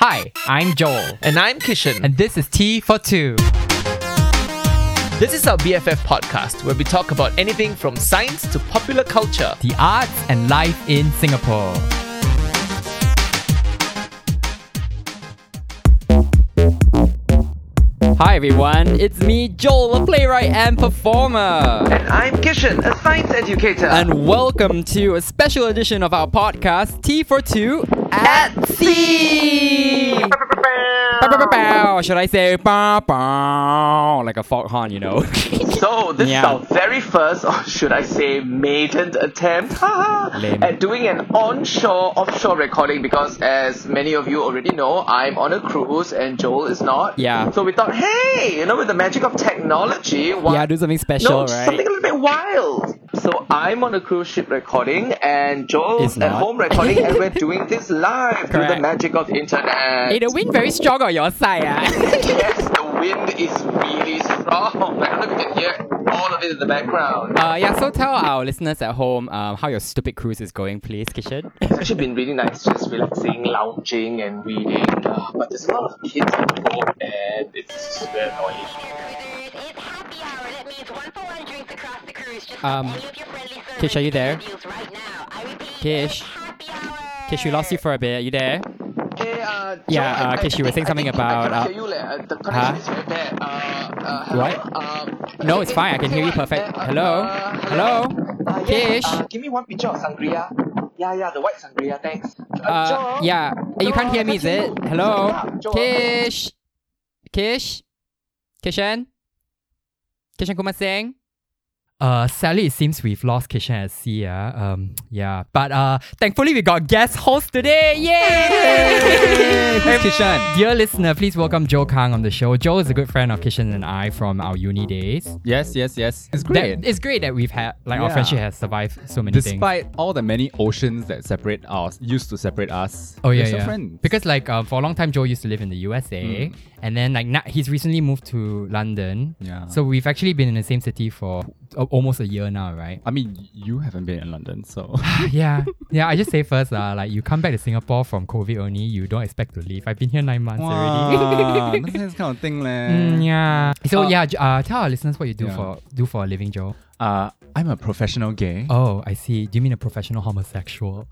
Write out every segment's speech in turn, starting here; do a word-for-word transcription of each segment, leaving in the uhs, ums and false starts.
Hi, I'm Joel. And I'm Kishan. And this is Tea for Two. This is our B F F podcast where we talk about anything from science to popular culture, the arts and life in Singapore. Hi everyone, it's me, Joel, a playwright and performer. And I'm Kishan, a science educator. And welcome to a special edition of our podcast, Tea for Two at Sea. Should I say like a foghorn, you know? So, this Yeah. is our very first, or should I say, maiden attempt Lame. at doing an onshore, offshore recording because, as many of you already know, I'm on a cruise and Joel is not. Yeah. So we thought, hey, you know, with the magic of technology, why Yeah, do something special, no, right? something a little bit wild. So I'm on a cruise ship recording and Joel's It's at not. home recording and we're doing this live through the Correct. magic of internet. Hey, the wind very strong on your side, ah. Yes, the wind is really strong. I don't know if you can hear all of it in the background. Uh, yeah, so tell our listeners at home um, how your stupid cruise is going, please, Kishan. It's actually been really nice, just relaxing, lounging and reading. Uh, but there's a lot of kids on the boat and it's super annoying. It's happy hour. That means one for one drinks across the cruise. Just Um, any of your friendly service Kish, are you there? deals right now. I repeat, Kish? happy hour. Kish, we lost you for a bit. Are you there? Hey, uh, Yeah, Joel, uh, I- Kish, I you were think- saying something I think about, I cannot uh, hear you, leh. Uh, the connection huh? is very bad. Uh, uh, hello? What? Um, No, it's fine. I can hear you perfect. Hello? Uh, Hello? Uh, Kish? yes, uh, give me one picture of sangria. Yeah, yeah, the white sangria, thanks. Uh, Uh, Joel? yeah. Hey, you can't hear me, is it? Hello? Yeah, Joel. Kish? Kish? Kishan? Kishan Kumar Singh? Uh, sadly, it seems we've lost Kishan at sea. Uh. Um, yeah, but uh, thankfully we got guest host today. Yay! Who's Kishan? Dear listener, please welcome Joe Kang on the show. Joe is a good friend of Kishan and I from our uni days. Yes, yes, yes. It's great. That, it's great that we've had like our Yeah. friendship has survived so many things. Despite all the many oceans that separate us, used to separate us. Oh yeah, we're still yeah. friends. Because like um, for a long time, Joe used to live in the U S A, Mm. and then like na- he's recently moved to London. Yeah. So we've actually been in the same city for uh, almost a year now, right? I mean, you haven't been in London, so yeah, yeah. I just say first, uh, like you come back to Singapore from COVID only, you don't expect to leave. I've been here nine months already. wow, that's this kind of thing, leh. Mm, yeah. So Uh, yeah, j- uh, tell our listeners what you do Yeah. for do for a living, Joe. Uh, I'm a professional gay. Oh, I see. Do you mean a professional homosexual?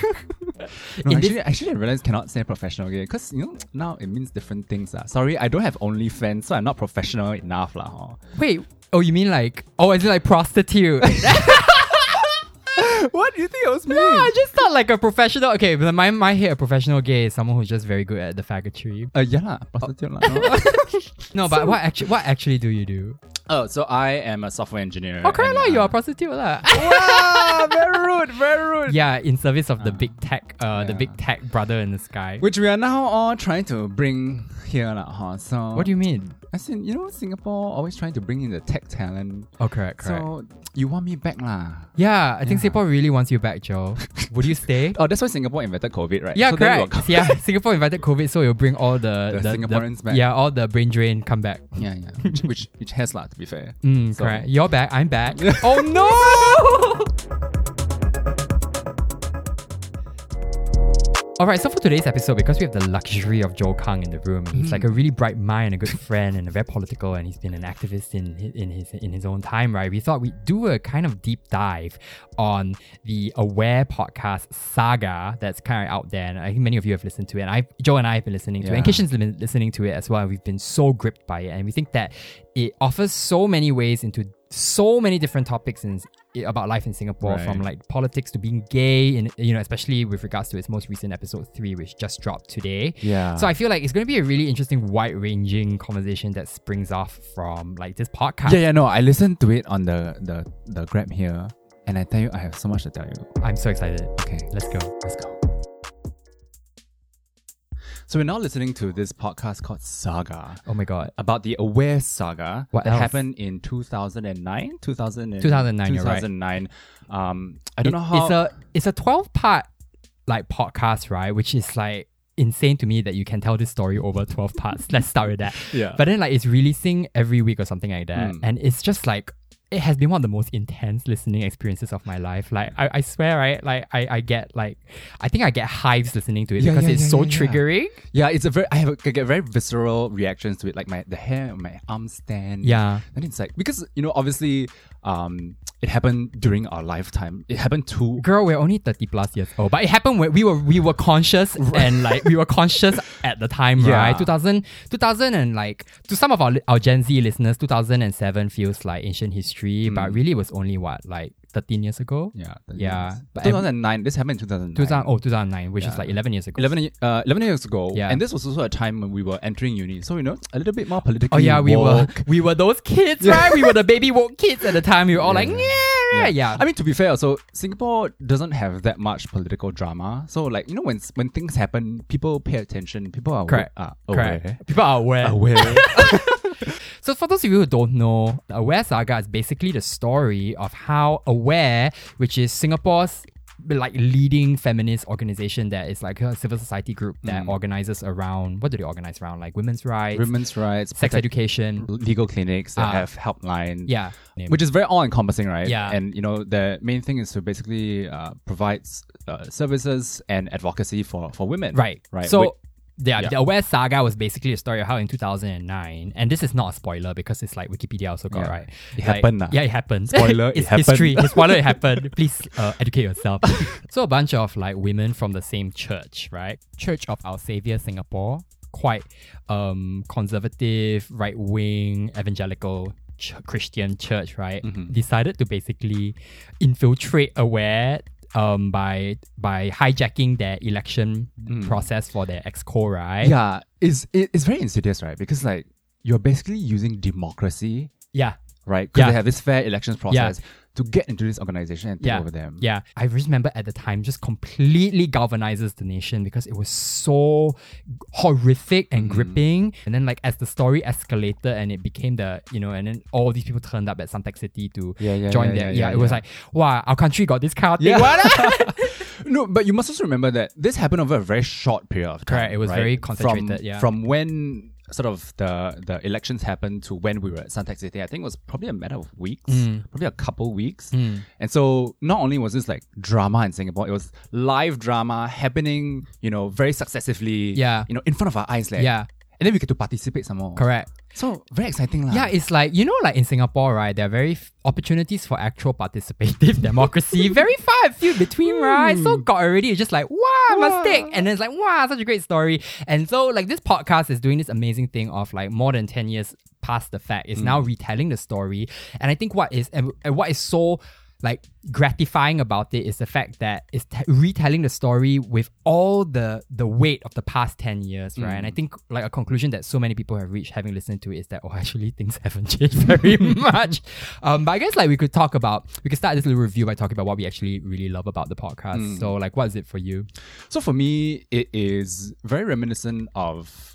no, in actually, this- actually, I realized cannot say professional gay because you know now it means different things. Uh. Sorry, I don't have OnlyFans, so I'm not professional enough, lah. Huh? Wait. Oh, you mean like? Oh, is it like prostitute? What do you think it was me? No, I just thought like a professional. Okay, but my my head, a professional gay is someone who's just very good at the faggotry. Uh, yeah, lah, prostitute lah. No. No, but what actually what actually do you do? Oh, so I am a software engineer. Oh, correct and, lah, you're uh, a prostitute lah. Wow, very rude, very rude. Yeah, in service of the big tech, uh, the yeah. big tech brother in the sky. Which we are now all trying to bring here, lah. Huh? So What do you mean? As in, you know, Singapore always trying to bring in the tech talent. Oh, correct, correct. So you want me back, lah? yeah, I think Yeah. Singapore really wants you back, Joe. Would you stay? Oh, that's why Singapore invented COVID, right? Yeah, so then we'll correct. come- Yeah, Singapore invited COVID, so you'll bring all the, The Singaporeans back. Yeah, all the brain drain come back. Yeah, yeah. Which, which, which has, lah, to be fair. Mm, So- correct. You're back. I'm back. Oh no! Alright, so for today's episode, because we have the luxury of Joe Kang in the room, he's like a really bright mind, a good friend, and a very political, and he's been an activist in his, in his in his own time, right? We thought we'd do a kind of deep dive on the Aware podcast saga that's kind of out there, and I think many of you have listened to it. And I, Joe and I have been listening to it, and Yeah. Kishan's been listening to it as well. We've been so gripped by it, and we think that it offers so many ways into so many different topics in, about life in Singapore, Right. from like politics to being gay, and you know, especially with regards to its most recent episode three, which just dropped today. Yeah. So I feel like it's going to be a really interesting, wide-ranging conversation that springs off from like this podcast. yeah, yeah, no, I listened to it on the, the, the Grab here, and I tell you, I have so much to tell you. I'm so excited. Okay, Let's go. let's go. So we're now listening to this podcast called Saga, Oh my god. about the Aware saga What that else? happened in two thousand nine, two thousand two thousand nine, you're right. two thousand nine. Um, I don't It- know how. It's a it's a twelve part like podcast, right? Which is like insane to me that you can tell this story over twelve parts. Let's start with that. Yeah. But then like it's releasing every week or something like that. Mm. And it's just like, it has been one of the most intense listening experiences of my life. Like I, I swear, right? Like I, I get like, I think I get hives listening to it Yeah, because yeah, it's yeah, so yeah, yeah. triggering. Yeah, it's a very I have a, I get very visceral reactions to it, like my the hair on my arm stand. Yeah. And it's like because you know obviously um it happened during our lifetime. It happened to Girl, we're only thirty plus years old, but it happened when we were we were conscious and like we were conscious at the time, Yeah. right? two thousand, two thousand and like to some of our li- our Gen Z listeners, two thousand seven feels like ancient history, but really it was only what like thirteen years ago. yeah Yeah, but two thousand nine. This happened in two thousand nine. two thousand, oh, two thousand nine, which is Yeah. like eleven years ago. eleven, uh, eleven years ago, Yeah. and this was also a time when we were entering uni, so you know a little bit more politically. Oh yeah, we were woke. we were those kids, right? We were the baby woke kids at the time. We were all Yeah. like, yeah, yeah. I mean, to be fair, so Singapore doesn't have that much political drama. So, like you know, when when things happen, people pay attention. People are Correct. Are Correct. aware. People are aware. Aware. So for those of you who don't know, the Aware Saga is basically the story of how Aware, which is Singapore's like leading feminist organization that is like a civil society group that organizes around, what do they organize around? Like women's rights, Women's rights, sex protect- education. legal clinics that Ah. have helpline. Yeah. Which is very all-encompassing, right? Yeah. And, you know, the main thing is to basically uh, provide uh, services and advocacy for, for women. Right. Right. So Wait, yeah, yeah. the Aware Saga was basically a story of how in two thousand nine, and this is not a spoiler because it's like Wikipedia also got Yeah. right. It Like, happened, ah. Yeah, it happened. Spoiler, it's it happened. history. Spoiler, it happened. Please uh, educate yourself. So a bunch of like women from the same church, right? Church of Our Savior Singapore, quite um conservative, right wing, evangelical ch- Christian church, right? Mm-hmm. Decided to basically infiltrate Aware um by by hijacking their election process for their exco, right? yeah, it's, it, it's very insidious, right? Because, like, you're basically using democracy, Yeah. right? Because Yeah. they have this fair elections process to get into this organization and take Yeah. over them. Yeah. I just remember at the time just completely galvanizes the nation because it was so horrific and Mm-hmm. gripping. And then like as the story escalated and it became the, you know, and then all these people turned up at Suntec City to Yeah, yeah, join yeah, their, yeah, yeah, yeah, it was yeah. like, wow, our country got this kind of thing. Yeah. What? No, but you must also remember that this happened over a very short period of time. Correct, it was right? very concentrated, From, yeah. From when sort of the the elections happened to when we were at Suntec City, I think it was probably a matter of weeks, Mm. probably a couple weeks. And so not only was this like drama in Singapore, it was live drama happening, you know, very successively, Yeah. you know, in front of our eyes. Like, Yeah. And then we get to participate some more. Correct. So very exciting. lah. Yeah, it's like, you know, like in Singapore, right, there are very f- opportunities for actual participative democracy. Very far and few between, right? So got already, it's just like, wow, mistake. And then it's like, wow, such a great story. And so like this podcast is doing this amazing thing of like more than ten years past the fact. It's now retelling the story. And I think what is, and, and what is so like gratifying about it is the fact that it's t- retelling the story with all the the weight of the past ten years, right? And I think like a conclusion that so many people have reached having listened to it is that, oh, actually things haven't changed very much. Um, but I guess like we could talk about, we could start this little review by talking about what we actually really love about the podcast. So like, what is it for you? So for me, it is very reminiscent of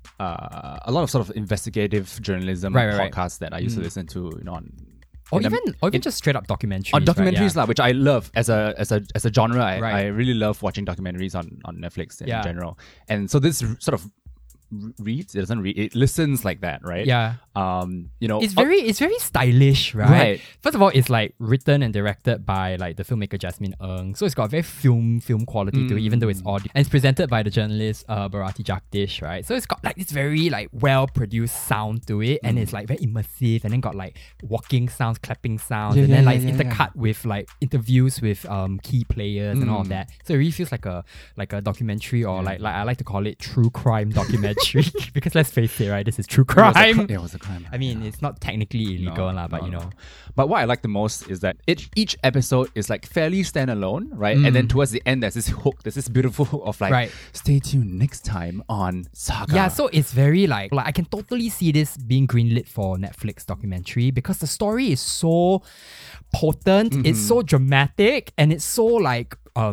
uh, a lot of sort of investigative journalism Right, right, right. podcasts that I used to listen to, you know, on Or in a- even or even just straight up documentaries. on documentaries, right? Yeah. lah, which I love as a as a as a genre. I, Right. I really love watching documentaries on, on Netflix in Yeah. general. And so this r- sort of r- reads, it doesn't read, it listens like that, right? Yeah. Um, you know, It's very it's very stylish, right? Right. First of all, it's like written and directed by like the filmmaker Jasmine Ng. So it's got a very film film quality to it, even though it's audio. And it's presented by the journalist uh, Bharati Jagdish, right? So it's got like this very like well produced sound to it, and it's like very immersive, and then got like walking sounds, clapping sounds, Yeah, and yeah, then like yeah, it's yeah, intercut with like interviews with um key players and all of that. So it really feels like a like a documentary, or like like I like to call it true crime documentary because let's face it, right? This is true It was a crime. cri- yeah, it was a crime. I mean, it's not technically illegal, lah, but no, you no. know. But what I like the most is that each each episode is like fairly standalone, right? And then towards the end, there's this hook, there's this beautiful hook of like, Mm. Right. stay tuned next time on Saga. Yeah, so it's very like like I can totally see this being greenlit for Netflix documentary because the story is so potent, it's so dramatic, and it's so like um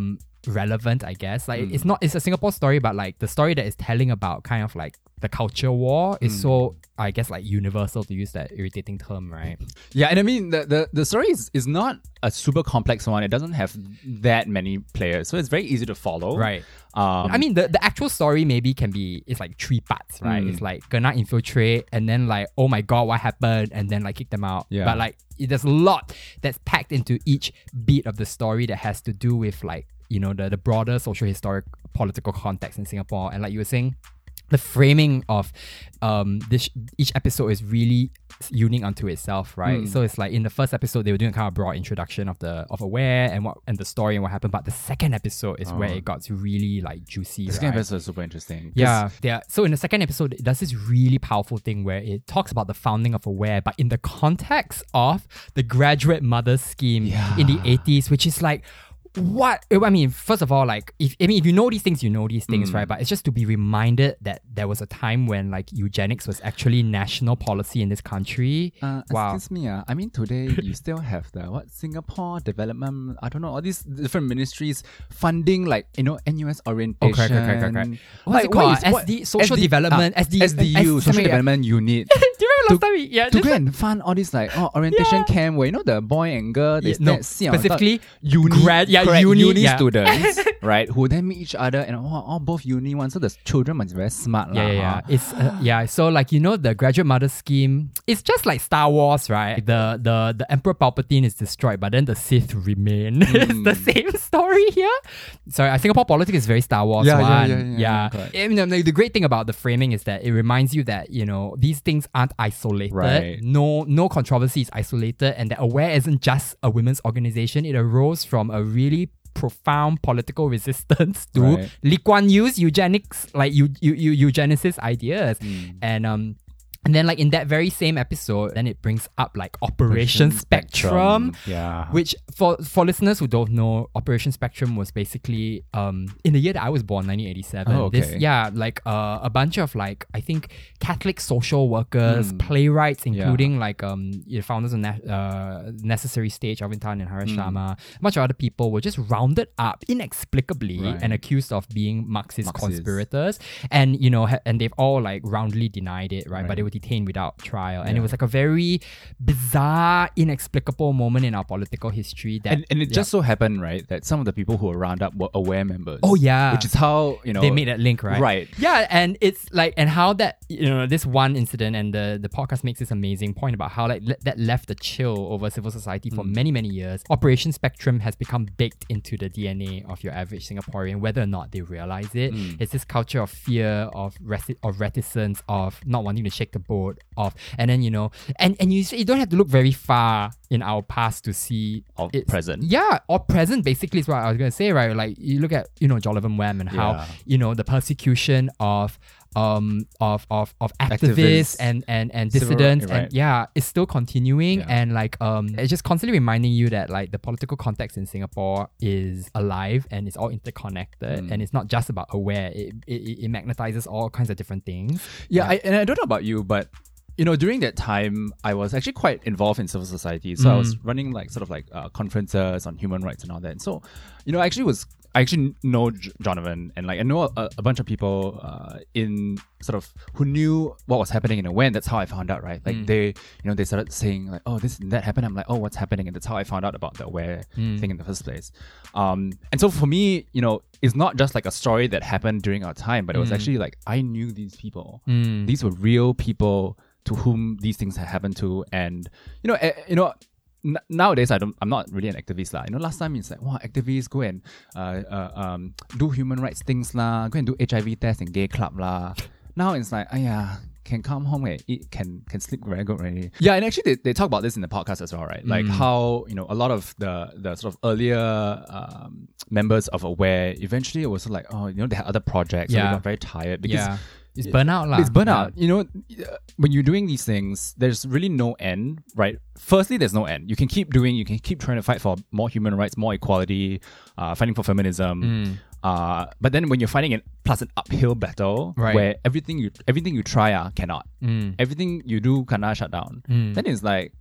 relevant, I guess. Like it's not it's a Singapore story, but like the story that is telling about kind of like the culture war is so, I guess, like universal, to use that irritating term, right? Yeah, and I mean the the, the story is, is not a super complex one. It doesn't have that many players, so it's very easy to follow. Right. Um, I mean, the, the actual story maybe can be, it's like three parts, right? Mm. It's like gonna infiltrate and then like, oh my god, what happened? And then like kick them out. Yeah. But like, it, there's a lot that's packed into each beat of the story that has to do with like, you know, the, the broader social, historic, political context in Singapore. And like you were saying, the framing of um this each episode is really unique unto itself, right? Mm. So it's like in the first episode they were doing a kind of broad introduction of the of Aware and what and the story and what happened, but the second episode is Oh. where it got really like juicy. the second right? episode is super interesting. 'Cause- Yeah, yeah. So in the second episode, it does this really powerful thing where it talks about the founding of Aware, but in the context of the Graduate Mother Scheme Yeah. in the eighties, which is like, what I mean, first of all, like if I mean if you know these things, you know these things, Mm. right? But it's just to be reminded that there was a time when like eugenics was actually national policy in this country. Uh, Wow. Excuse me, uh, I mean today you still have the what Singapore Development, I don't know, all these different ministries funding like, you know, N U S orientation. correct, correct, correct, correct. What's Like, it called? what is- S what- D Social S D Development, ah, S D S D U, S- Social something like- Development Unit. Do you remember last To- time? We, yeah, to just go like- and fund all these like oh orientation Yeah. camp where you know the boy and girl they Yeah, no, stand- sit on top- specifically uni grad- yeah, correct, uni, uni yeah. students right who then meet each other and oh, all both uni ones, so the children must be very smart Yeah, lah, yeah, yeah. huh? It's uh, yeah. So like you know the Graduate Mother Scheme. It's just like Star Wars, right? The the the Emperor Palpatine is destroyed, but then the Sith remain. It's the same story here. Sorry, uh, Singapore politics is very Star Wars. Yeah, yeah, one. yeah, yeah, yeah, correct. I mean, like, the great thing about the framing is that it reminds you that you know these things aren't isolated. Right. No, no controversy is isolated, and that Aware isn't just a women's organization. It arose from a really profound political resistance to Right. Lee Kuan Yew's eugenics, like eu, eu, eu, eugenicist ideas, Mm. and um, and then like in that very same episode, then it brings up like Operation Spectrum, yeah, which for for listeners who don't know, Operation Spectrum was basically um in the year that I was born, nineteen eighty-seven. Oh, okay. This yeah, like uh, a bunch of like I think Catholic social workers, Mm. playwrights, Yeah. including like um the founders of Ne- uh, Necessary Stage, Alvin Tan and Harish Mm. Sharma, a bunch of other people were just rounded up inexplicably Right. and accused of being Marxist, Marxist. conspirators, and you know, ha- and they've all like roundly denied it, right? But Right. they were detained without trial, and it Yeah. was like a very bizarre, inexplicable moment in our political history. That and, and it yeah. just so happened, right, that some of the people who were rounded up were Aware members. Oh, yeah. which is how you know they made that link, right? Right. Yeah, and it's like, and how that, you know, this one incident, and the, the podcast makes this amazing point about how like le- that left a chill over civil society for Mm. many, many years. Operation Spectrum has become baked into the D N A of your average Singaporean, whether or not they realize it. Mm. It's this culture of fear, of reti- of reticence, of not wanting to shake the boat, of, and then, you know, and, and you, you don't have to look very far in our past to see Of it's- present. Yeah, or present basically is what I was going to say, right? Like you look at, you know, Jollivan Wham and how, Yeah. you know, the persecution of um of of, of activists, Activists. and and and Civil- dissidents right. and yeah, it's still continuing, Yeah. and like um it's just constantly reminding you that like the political context in Singapore is alive and it's all interconnected, Mm. and it's not just about Aware. It, it it magnetizes all kinds of different things. Yeah, I, and I don't know about you, but you know, during that time, I was actually quite involved in civil society. So I was running like sort of like uh, conferences on human rights and all that. And so, you know, I actually was I actually know J- Jonathan, and like I know a, a bunch of people uh, in sort of who knew what was happening in Aware. And that's how I found out, right? Like Mm. they, you know, they started saying like, oh, this and that happened. I'm like, oh, what's happening? And that's how I found out about the Aware Mm. thing in the first place. Um, and so for me, you know, it's not just like a story that happened during our time, but it was Mm. actually like I knew these people. Mm. These were real people to whom these things had happened to, and you know, eh, you know. N- nowadays, I don't. I'm not really an activist lah. You know, last time it's like, wow, activists go and uh, uh, um do human rights things lah, go and do H I V tests in gay club lah. Now it's like, yeah, can come home and eat, can can sleep very good already. Yeah, and actually they, they talk about this in the podcast as well, right? Like Mm. how you know a lot of the the sort of earlier um, members of Aware eventually it was like, oh, you know, they had other projects, so Yeah. they got very tired because. yeah, it's burnout lah. It's burnout. You know, uh, when you're doing these things, there's really no end, right? Firstly, there's no end. You can keep doing, you can keep trying to fight for more human rights, more equality, uh, fighting for feminism. Mm. Uh, but then when you're fighting an plus an uphill battle, Right. where everything you everything you try uh, cannot, Mm. everything you do cannot shut down, Mm. then it's like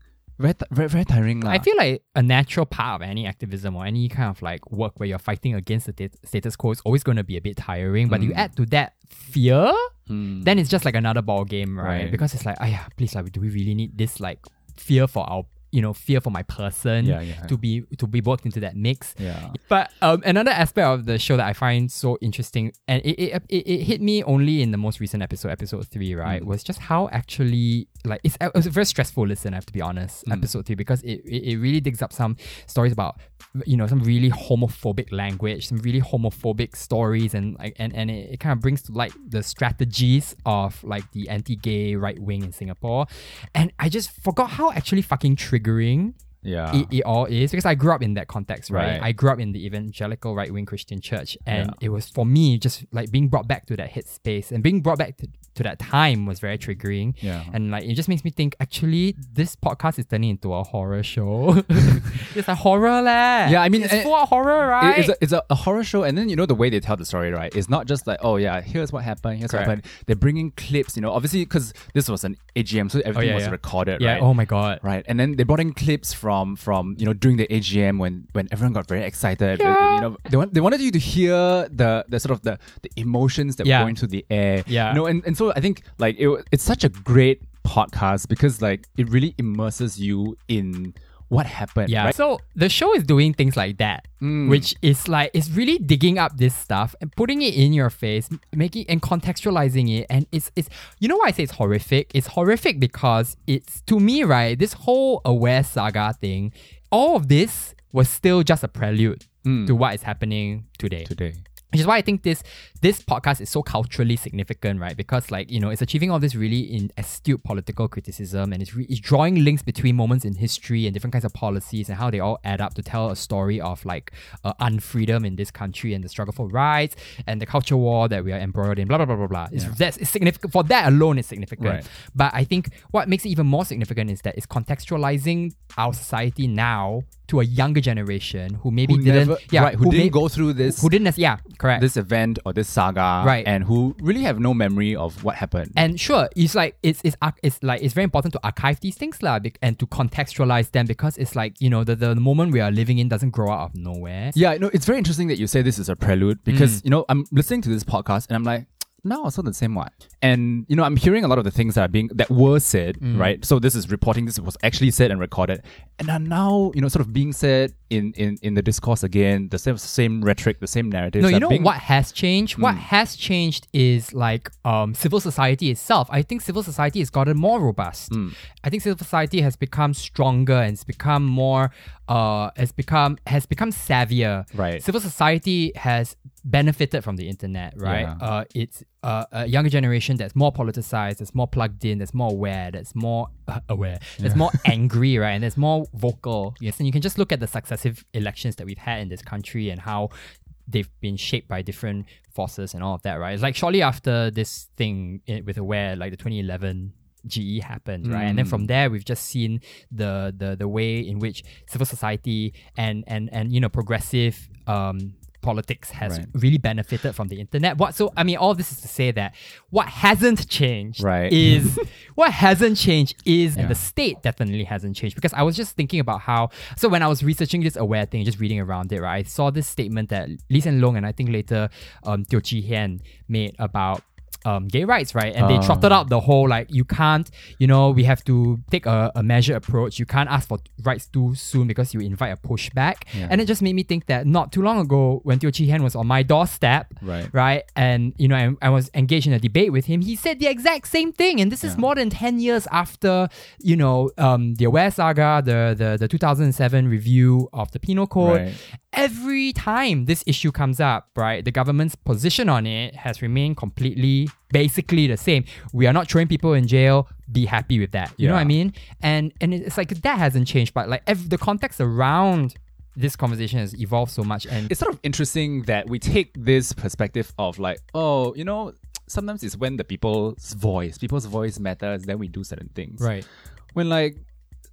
very, t- very, very tiring. lah. I feel like a natural part of any activism or any kind of like work where you're fighting against the tat- status quo is always going to be a bit tiring. But you add to that fear, Mm. then it's just like another ball game, right? Right. Because it's like, oh yeah, please, like, do we really need this like fear for our, you know, fear for my person Yeah, yeah. to be to be worked into that mix? Yeah. But um, another aspect of the show that I find so interesting, and it it, it, it hit me only in the most recent episode, episode three, right, Mm. was just how actually, like, it's, it was a very stressful listen, I have to be honest, Mm. episode three, because it, it, it really digs up some stories about, you know, some really homophobic language, some really homophobic stories, and like and, and it, it kind of brings to light the strategies of like the anti-gay right wing in Singapore. And I just forgot how actually fucking triggering Yeah. it, it all is, because I grew up in that context, right? Right. I grew up in the evangelical right-wing Christian church, and Yeah. it was, for me, just like being brought back to that hit space and being brought back to, to that time was very triggering. Yeah. And like it just makes me think, actually, this podcast is turning into a horror show. It's a horror leh. Yeah, I mean, it's and- full of horror, right? It- It's, a, it's a, a horror show, and then you know the way they tell the story, right? It's not just like, oh yeah, here's what happened, here's Correct. what happened. They're bringing clips, you know, obviously because this was an A G M, so everything yeah, was yeah. recorded, yeah. right? Oh my god. Right, and then they brought in clips from from you know during the A G M when when everyone got very excited. Yeah. You know, they want, they wanted you to hear the the sort of the, the emotions that Yeah. were going through the air. Yeah. you know, and, and so I think like it, it's such a great podcast because like it really immerses you in what happened. Yeah. right? So the show is doing things like that, Mm. which is like, it's really digging up this stuff and putting it in your face, m- making and contextualizing it. And it's, it's, you know why I say it's horrific? It's horrific because it's, to me, right, this whole Aware saga thing, all of this was still just a prelude Mm. to what is happening today. today. Which is why I think this this podcast is so culturally significant, right? Because like, you know, it's achieving all this really in astute political criticism, and it's, re- it's drawing links between moments in history and different kinds of policies and how they all add up to tell a story of like uh, unfreedom in this country and the struggle for rights and the culture war that we are embroiled in, blah, blah, blah, blah, blah. It's, Yeah. that's, it's significant. For that alone, it's significant. Right. But I think what makes it even more significant is that it's contextualizing our society now to a younger generation who maybe Who didn't, never, yeah, right, who, didn't may- go through this who didn't, yeah, correct. this event or this saga, Right. and who really have no memory of what happened. And sure, it's like it's it's arch- it's like it's very important to archive these things lah, bec- and to contextualize them, because it's like, you know, the, the moment we are living in doesn't grow out of nowhere. Yeah, no, it's very interesting that you say this is a prelude because, Mm. you know, I'm listening to this podcast and I'm like, no, it's not the same one. And, you know, I'm hearing a lot of the things that are being, that were said, Mm. right? So this is reporting, this was actually said and recorded and are now, you know, sort of being said in, in, in the discourse again, the same, same rhetoric, the same narratives. No, you are know being- what has changed? What Mm. has changed is like um, civil society itself. I think civil society has gotten more robust. Mm. I think civil society has become stronger and it's become more, uh, has become has become savvier. Right. Civil society has benefited from the internet, right? Yeah. Uh, it's uh, a younger generation that's more politicized, that's more plugged in, that's more aware, that's more uh, aware, that's more angry, right? And that's more vocal. Yes, and you can just look at the successive elections that we've had in this country and how they've been shaped by different forces and all of that, right? It's like shortly after this thing i- with Aware, like the twenty eleven G E happened, right? And then from there, we've just seen the the the way in which civil society and and and you know progressive um politics has Right. really benefited from the internet. What so I mean, all this is to say that what hasn't changed Right. is what hasn't changed is Yeah. and the state definitely hasn't changed, because I was just thinking about how, so when I was researching this Aware thing, just reading around it, right, I saw this statement that Lee Hsien Loong and I think later um, Teo Chee Hean made about um, gay rights, right? And they Ah. trotted out the whole like, you can't, you know, we have to take a, a measured approach. You can't ask for rights too soon because you invite a pushback. Yeah. And it just made me think that not too long ago, when Teo Chee Hean was on my doorstep, Right. right, and you know, I, I was engaged in a debate with him, he said the exact same thing. And this is Yeah. more than ten years after, you know, um, the Aware saga, the the the two thousand seven review of the Penal Code. Right. Every time this issue comes up, right, the government's position on it has remained completely, basically the same. We are not throwing people in jail. Be happy with that. You know Yeah. what I mean? And and it's like that hasn't changed, but like ev- the context around this conversation has evolved so much. And It's sort of interesting that we take this perspective of like, oh, you know, sometimes it's when the people's voice, people's voice matters, then we do certain things. right, When like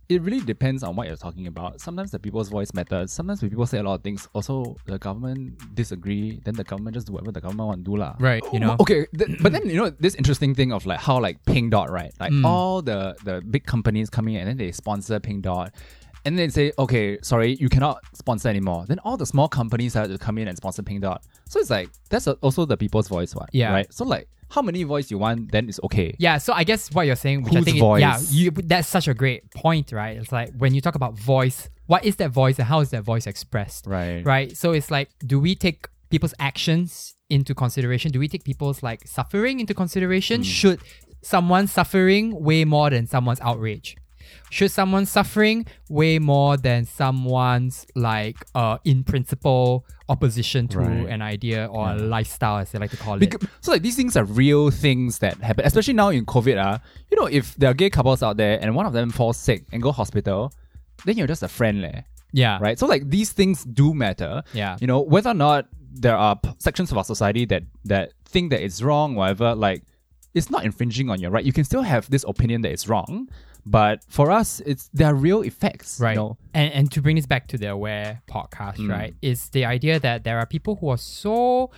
it really depends on what you're talking about. Sometimes the people's voice matters. Sometimes when people say a lot of things, also the government disagree, then the government just do whatever the government want to do lah. Right, you know. Okay, th- but then you know this interesting thing of like how like Pink Dot, right? Like Mm. all the the big companies come in and then they sponsor Pink Dot. And then they say, okay, sorry, you cannot sponsor anymore. Then all the small companies have to come in and sponsor Pink Dot. So it's like, that's a, also the people's voice one. Yeah. Right? So like, how many voice you want, then it's okay. Yeah, so I guess what you're saying, which I Whose think, voice? It, yeah, you, that's such a great point, right? It's like when you talk about voice, what is that voice and how is that voice expressed? Right. Right. So it's like, do we take people's actions into consideration? Do we take people's like suffering into consideration? Should someone suffering weigh more than someone's outrage? Should someone suffering weigh more than someone's like uh in principle opposition to Right. an idea or a lifestyle, as they like to call it? Because, so like these things are real things that happen, especially now in COVID. Uh, you know, if there are gay couples out there and one of them falls sick and go hospital, then you're just a friend, leh, Yeah. right? So like these things do matter. Yeah. You know, whether or not there are p- sections of our society that that think that it's wrong, whatever, like it's not infringing on your right. You can still have this opinion that it's wrong, but for us, it's there are real effects. Right. You know? And and to bring this back to the Aware podcast, Mm. right, is the idea that there are people who are so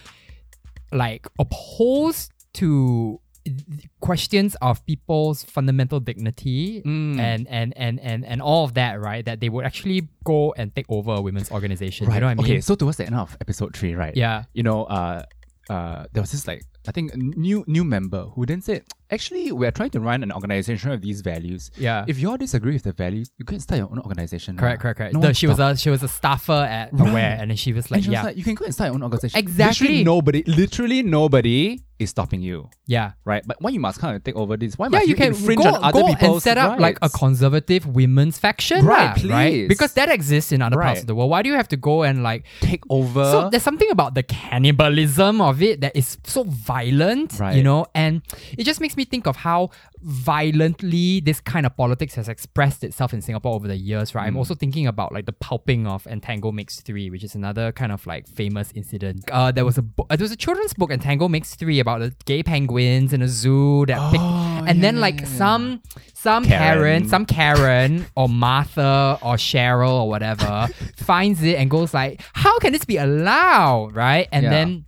like opposed to questions of people's fundamental dignity Mm. and, and and and and all of that, right, that they would actually go and take over a women's organization. Right. You know what I mean? Okay, so towards the end of episode three, right? Yeah. You know, uh, uh, there was this like I think a new new member who then said, actually, we're trying to run an organization with these values. Yeah. If you all disagree with the values, you can start your own organization. Correct, lah. correct, correct. No The- one she was stop- a she was a staffer at Right. Aware, and then she was like, and she was yeah, like, you can go and start your own organization. Exactly. Literally nobody, literally nobody is stopping you. yeah. Right? But why you must kind of take over this? Why Yeah, must you can infringe go, on other go people's and set up like a rights? conservative women's faction, Right, lah, please. right? Because that exists in other parts Right. of the world. Why do you have to go and like take over. So there's something about the cannibalism of it that is so violent, Right. you know, and it just makes me think of how violently this kind of politics has expressed itself in Singapore over the years, right? I'm also thinking about like the pulping of Entangle Mix three, which is another kind of like famous incident. Uh, there was a bo- uh, there was a children's book, Entangle Mix three, about the gay penguins in a zoo that picked, and yeah, then yeah, like yeah, yeah. some some Karen. parent, some Karen or Martha or Cheryl or whatever finds it and goes like, how can this be allowed, right? And Yeah. then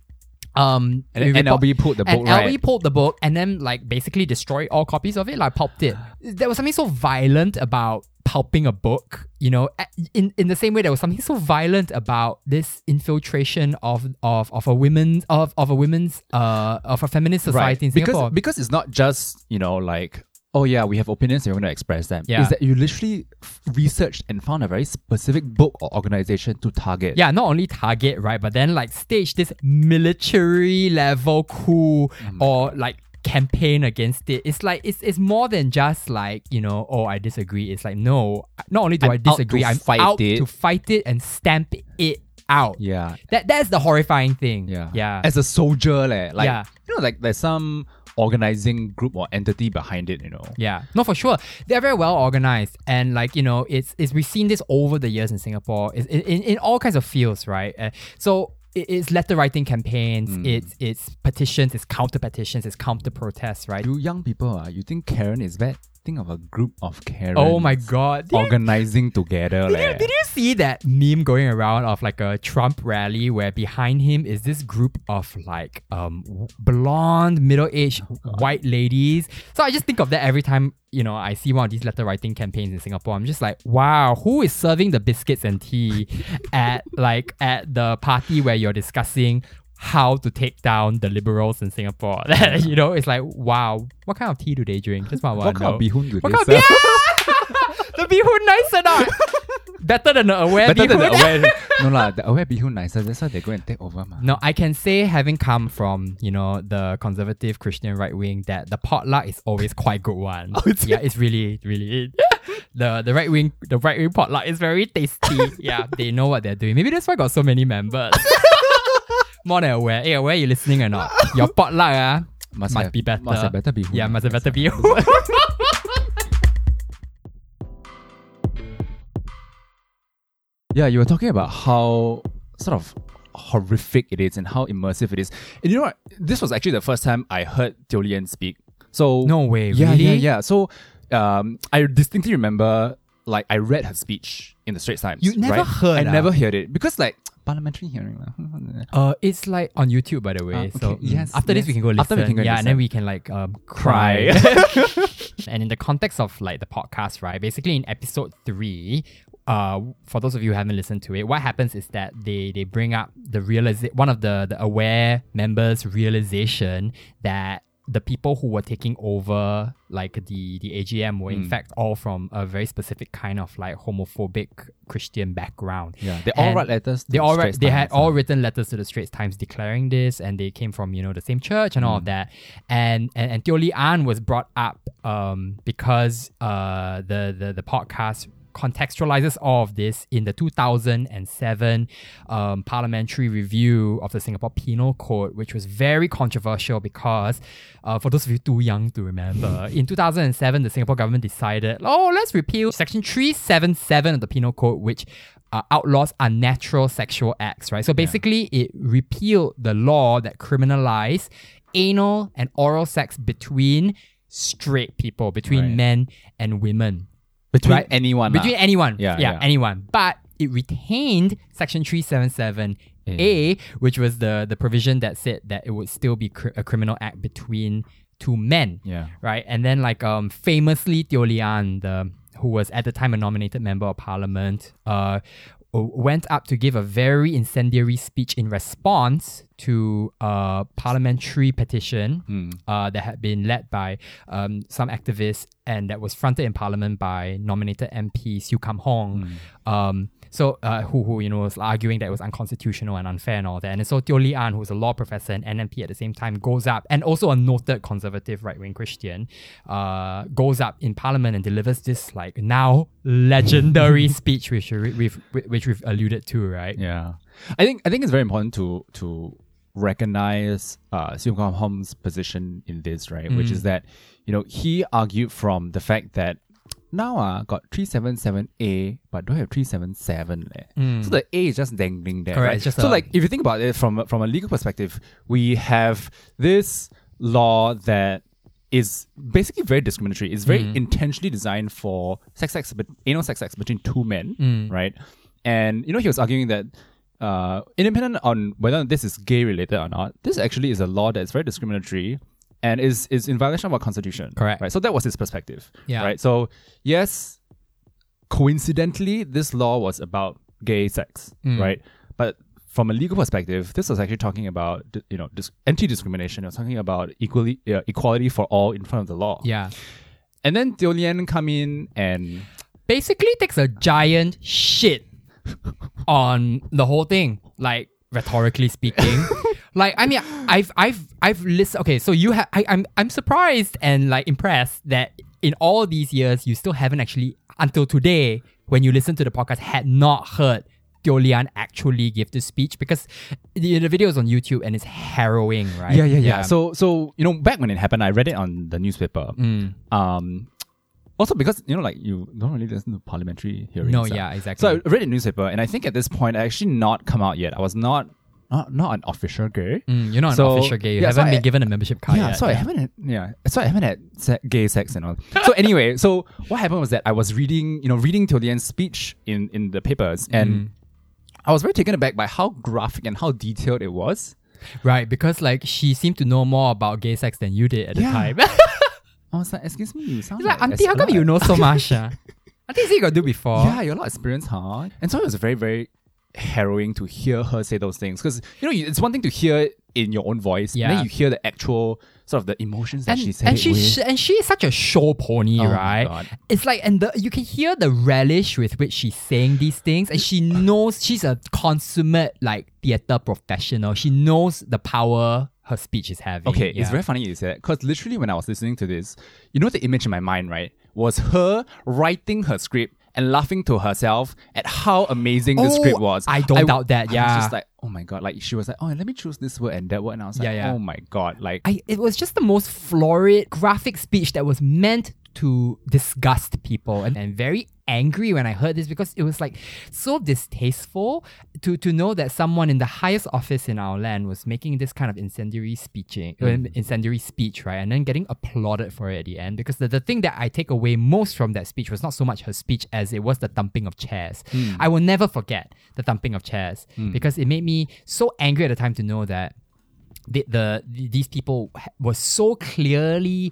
um And we then report- N L B pulled the book, and L B right? pulled the book and then like basically destroyed all copies of it, like pulped it. There was something so violent about pulping a book, you know, a- in, in the same way there was something so violent about this infiltration of of, of a women's of, of a women's uh of a feminist society in Singapore. Because, because it's not just, you know, like, oh yeah, we have opinions and we're going to express them. Yeah. It's that you literally f- researched and found a very specific book or organization to target. Yeah, not only target, right, but then like stage this military level coup Mm. or like campaign against it. It's like it's it's more than just like, you know, oh, I disagree. It's like, no, not only do I'm I out to disagree, I'm fight out it. to fight it and stamp it out. Yeah. That that's the horrifying thing. Yeah. Yeah. As a soldier, leh, like, Yeah. you know, like there's some organizing group or entity behind it, you know. Yeah, no, for sure. They're very well organized, and like, you know, it's it's we've seen this over the years in Singapore, it's, in, in in all kinds of fields, right? Uh, so it- it's letter writing campaigns, Mm. it's it's petitions, it's counter petitions, it's counter protests, right? You young people, uh, you think Karen is bad? Think of a group of Karens. Oh my god! Did you- Organizing together, Did leh. you, did you see that meme going around of like a Trump rally where behind him is this group of like um w- blonde, middle-aged white ladies? So I just think of that every time, you know, I see one of these letter writing campaigns in Singapore. I'm just like, wow, who is serving the biscuits and tea at like at the party where you're discussing how to take down the liberals in Singapore? You know, it's like, wow, what kind of tea do they drink? That's what I What want to kind know. of bihun do What they kind of serve? the bihun nice or not? Better than the Aware Better than the bihun. aware. No lah, the aware bihun nicer. That's why they go and take over, ma. No, I can say, having come from, you know, the conservative Christian right wing, that the potluck is always quite good one. Oh, it's- yeah, it's really, really the the right wing the right wing potluck is very tasty. Yeah, they know what they're doing. Maybe that's why got so many members. More than Aware. Hey, Aware, you listening or not? Your potluck ah Must, must have, be better. Must have better bihun. Yeah, ah. must have better bihun. Yeah, you were talking about how sort of horrific it is and how immersive it is. And you know what? This was actually the first time I heard Teo Lian speak. So No way, Yeah, really? yeah, yeah. So um, I distinctly remember like I read her speech in the Straits Times. You never right? heard, I ah? never heard it because like parliamentary hearing. Uh, it's like on YouTube, by the way. Ah, okay. So mm, Yes, after this, yes. we can go listen. After we can go yeah, and then listen. we can like um, Cry. cry. And in the context of like the podcast, right? Basically, in episode three, uh, for those of you who haven't listened to it, what happens is that they they bring up the realiza- one of the the aware members' realization that the people who were taking over like the the A G M were in fact all from a very specific kind of like homophobic Christian background. Yeah, they all And write letters. To They the all Straits write, they had Times, all uh, written letters to the Straits Times declaring this, and they came from, you know, the same church and all of that. And and, and Teo Lee An was brought up um because uh the the the podcast contextualizes all of this in the two thousand seven um, parliamentary review of the Singapore Penal Code, which was very controversial because, uh, for those of you too young to remember, in two thousand seven, the Singapore government decided, oh, let's repeal Section three seventy-seven of the Penal Code, which uh, outlaws unnatural sexual acts, right? So basically, it repealed the law that criminalized anal and oral sex between straight people, between Right. men and women. between right? anyone. lah. Between anyone. Yeah, yeah, yeah. anyone. But it retained Section three seventy-seven A, which was the, the provision that said that it would still be cr- a criminal act between two men. Yeah. Right? And then like um famously Teo Lee An, the who was at the time a nominated member of parliament, uh went up to give a very incendiary speech in response to a parliamentary petition Hmm. uh, that had been led by um, some activists and that was fronted in parliament by nominated M P Siu Kam Hong. Um, so uh, who, who you know was arguing that it was unconstitutional and unfair and all that. And so Teo Lee An, who's a law professor and N M P at the same time, goes up, and also a noted conservative right-wing Christian, uh, goes up in parliament and delivers this like now legendary speech, which we- we've which we've alluded to, right? Yeah, I think I think it's very important to to recognize uh, Siu Kam Hong's position in this, right? Which is that, you know, he argued from the fact that now uh, got three seventy-seven A but don't have three seventy-seven. Eh. So the A is just dangling there. Correct, Right? it's just so a- like if you think about it from from a legal perspective, we have this law that is basically very discriminatory. It's very intentionally designed for sex acts, but anal sex acts between two men, right? And you know, he was arguing that uh, independent on whether this is gay related or not, this actually is a law that is very discriminatory and is is in violation of our constitution. Correct. Right. So that was his perspective. Yeah. Right. So yes, coincidentally, this law was about gay sex. Right. But from a legal perspective, this was actually talking about, you know, dis- anti-discrimination. It was talking about equally uh, equality for all in front of the law. Yeah. And then Teo Lee An come in and Basically takes a giant shit on the whole thing, like rhetorically speaking. Like, I mean, I've I've I've listened. Okay, so you have. I'm I'm surprised and like impressed that in all these years you still haven't actually, until today, when you listen to the podcast, had not heard Teo Lee An actually give this speech, because the, the video is on YouTube and it's harrowing, right? yeah, yeah, yeah, So, so you know, back when it happened, I read it on the newspaper. Mm. Um, also because you know, like you don't really listen to parliamentary hearings. No, uh. yeah, exactly. So I read the newspaper, and I think at this point, I actually not come out yet. I was not not, not an official gay. Mm, you're not an So, official gay. You yeah, so haven't been I- given a membership card Yeah, yet. so I haven't had, yeah, so I haven't had se- gay sex and all. So anyway, so what happened was that I was reading, you know, reading Teo Lee An's speech in in the papers, and Mm. I was very taken aback by how graphic and how detailed it was. Right, because like she seemed to know more about gay sex than you did at the Yeah. time. I was like, excuse me, you sound It's like, like auntie, how come a- you know so much? Uh? Auntie, you got to do before. Yeah, you're a lot of experience, huh? And so it was very, very harrowing to hear her say those things, because you know, you- it's one thing to hear it in your own voice, Yeah. and then you hear the actual sort of the emotions that And, she said and it she with. sh- and she is such a show pony, Oh my right? God. It's like, and the you can hear the relish with which she's saying these things, and she knows she's a consummate like theater professional. She knows the power her speech is having. Okay, yeah. it's very funny you say that, because literally when I was listening to this, you know, the image in my mind, right, was her writing her script and laughing to herself at how amazing the Oh, script was. I don't doubt that, I yeah. was just like, oh my god, like she was like, oh, let me choose this word and that word, and I was like, Yeah, yeah. oh my god, like I, it was just the most florid graphic speech that was meant to disgust people, and, and very angry when I heard this because it was like so distasteful to to know that someone in the highest office in our land was making this kind of incendiary speeching, mm. uh, incendiary speech, right? And then getting applauded for it at the end. Because the, the thing that I take away most from that speech was not so much her speech as it was the thumping of chairs. Mm. I will never forget the thumping of chairs mm. because it made me so angry at the time to know that the, the these people were so clearly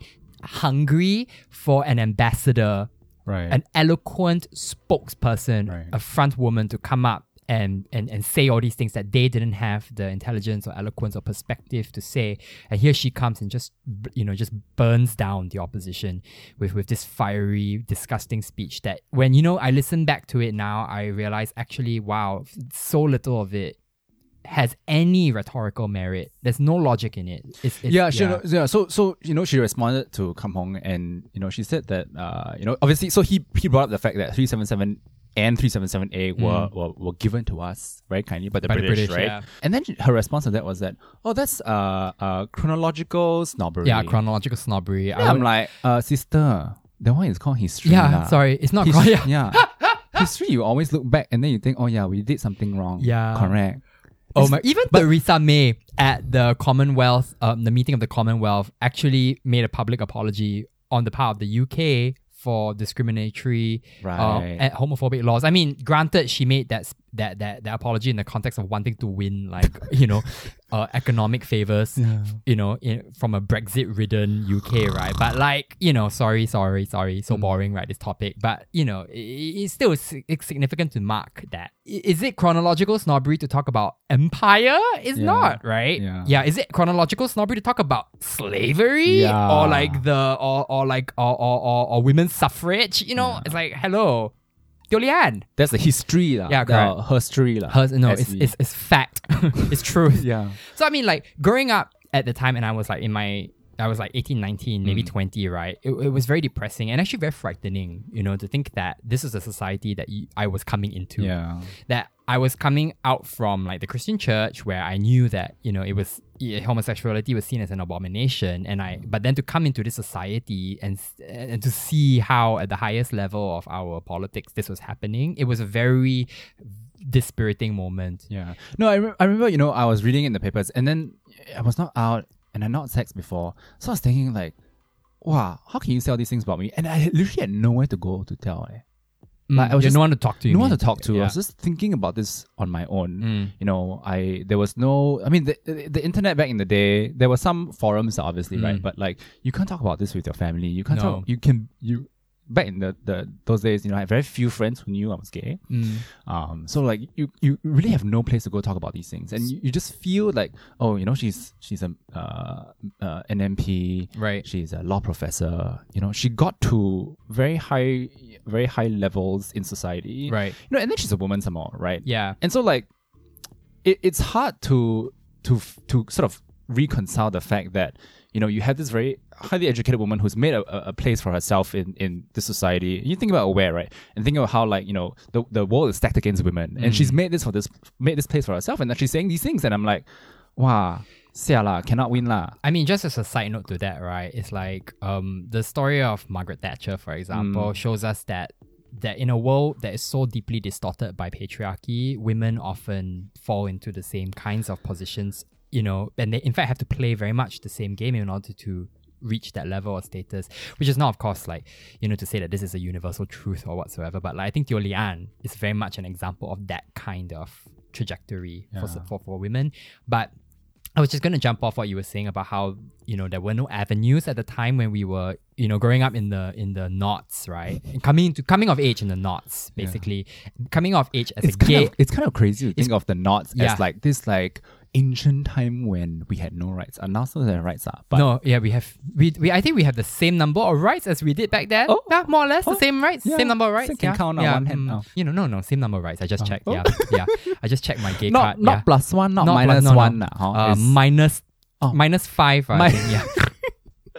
hungry for an ambassador, right? An eloquent spokesperson, right. a front woman to come up and, and and say all these things that they didn't have the intelligence or eloquence or perspective to say. And here she comes and just, you know, just burns down the opposition with, with this fiery, disgusting speech that when, you know, I listen back to it now, I realize actually, wow, so little of it has any rhetorical merit. There's no logic in it. It's, it's, yeah, she, yeah. yeah. So, so you know, she responded to Kam Hong, and you know, she said that, uh, you know, obviously, so he he brought up the fact that three seventy-seven and three seventy-seven A were, Mm. were were given to us very kindly by the By the British, British, right? yeah. And then her response to that was that, oh, that's uh, uh chronological snobbery. Yeah, chronological snobbery. Yeah, I'm like, uh, sister, that one is called history. yeah, lah. sorry, it's not His- chron- yeah. yeah. History, you always look back and then you think, oh yeah, we did something wrong. Yeah. Correct. Oh my! Even Theresa May at the Commonwealth, um, the meeting of the Commonwealth, actually made a public apology on the part of the U K for discriminatory, Right. uh, and homophobic laws. I mean, granted, she made that s- that that that apology in the context of wanting to win, like you know, uh, economic favors, Yeah. you know, in, from a Brexit-ridden U K, right? But like, you know, sorry, sorry, sorry, so boring, right? This topic, but you know, it, it's still si- it's significant to mark that. I- Is it chronological snobbery to talk about empire? It's Yeah. not, right? Yeah. Yeah. Is it chronological snobbery to talk about slavery Yeah. or like the or or like or or or, or women's suffrage? You know, Yeah. it's like hello, Teo Lian. That's the history. lah. Yeah, the correct. history. lah, Her, no, as it's, we- it's it's fact. It's truth. yeah. So I mean, like growing up at the time, and I was like in my, I was like eighteen, nineteen, maybe Mm. twenty, right? It, it was very depressing and actually very frightening, you know, to think that this is a society that you, I was coming into. Yeah. That I was coming out from like the Christian church where I knew that, you know, it was yeah, homosexuality was seen as an abomination, and I, but then to come into this society and and to see how at the highest level of our politics this was happening, it was a very dispiriting moment. Yeah. No, I, re- I remember, you know, I was reading in the papers and then I was not out and I not sex before. So I was thinking like, wow, how can you say all these things about me? And I literally had nowhere to go to tell. Eh. Like, I was Yeah, just no one to talk to. you no one to mean? talk to. I Yeah. was just thinking about this on my own. Mm. You know, I there was no. I mean, the, the the internet back in the day, there were some forums, obviously, Mm. right? But like, you can't talk about this with your family. You can't No. talk. You can you. Back in the, the those days, you know, I had very few friends who knew I was gay. Mm. Um, so like you you really have no place to go talk about these things, and you, you just feel like, oh, you know, she's she's a uh, uh, an M P, Right. She's a law professor. You know, she got to very high very high levels in society, Right. You know, and then she's a woman some more, right? Yeah. And so like, it, it's hard to to to sort of reconcile the fact that, you know, you have this very highly educated woman who's made a, a a place for herself in, in this society. You think about aware, right? And think about how, like, you know, the, the world is stacked against women, and she's made this for this made this place for herself, and then she's saying these things, and I'm like, wow, sia lah, cannot win lah. I mean, just as a side note to that, right? It's like um the story of Margaret Thatcher, for example, shows us that that in a world that is so deeply distorted by patriarchy, women often fall into the same kinds of positions, you know, and they in fact have to play very much the same game in order to reach that level of status, which is not, of course, like, you know, to say that this is a universal truth or whatsoever, but like I think Teo Lian is very much an example of that kind of trajectory for, Yeah. for for women. But I was just going to jump off what you were saying about how, you know, there were no avenues at the time when we were, you know, growing up in the in the noughts, right? And coming into coming of age in the noughts, basically. Coming of age as It's a kind gay. of it's kind of crazy to think of the knots Yeah. as like this like ancient time when we had no rights, and now still there rights are. But no, yeah, we have we, we I think we have the same number of rights as we did back then. Oh. Yeah, more or less Oh. the same rights, Yeah. same number of rights. So you can yeah. count on yeah. one hand. mm, Oh. You know, no, no, same number of rights. I just checked. Oh. Yeah, yeah. I just checked my gay not card. not yeah. plus one, not, Not plus- minus no, no. one. lah, huh? Uh, It's- minus Oh. minus five. I Mi- think, yeah.